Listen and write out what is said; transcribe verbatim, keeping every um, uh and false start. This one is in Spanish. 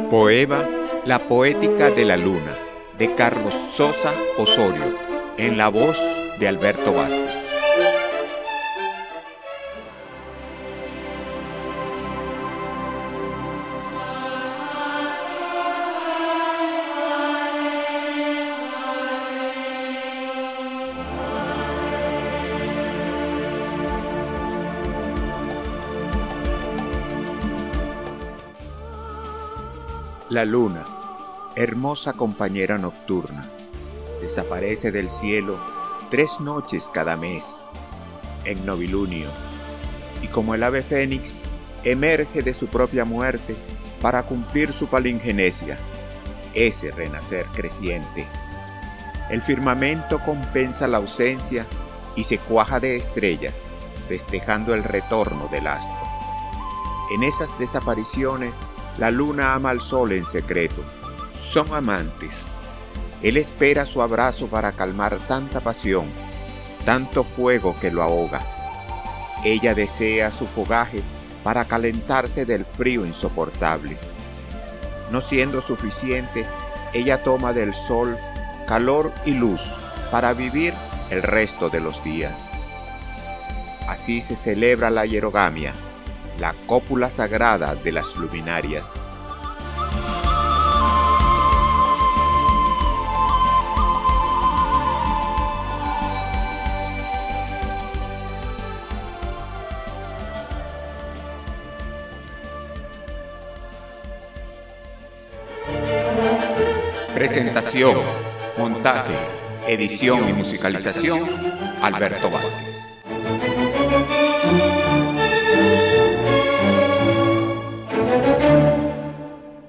Poema La poética de la luna, de Carlos Sosa Osorio, en la voz de Alberto Vázquez. La luna, hermosa compañera nocturna, desaparece del cielo tres noches cada mes, en novilunio, y como el ave fénix, emerge de su propia muerte para cumplir su palingenesia, ese renacer creciente. El firmamento compensa la ausencia y se cuaja de estrellas, festejando el retorno del astro. En esas desapariciones, la luna ama al sol en secreto. Son amantes. Él espera su abrazo para calmar tanta pasión, tanto fuego que lo ahoga. Ella desea su fogaje para calentarse del frío insoportable. No siendo suficiente, ella toma del sol calor y luz para vivir el resto de los días. Así se celebra la hierogamia, la cópula sagrada de las luminarias. Presentación, montaje, edición y musicalización, Alberto Vázquez.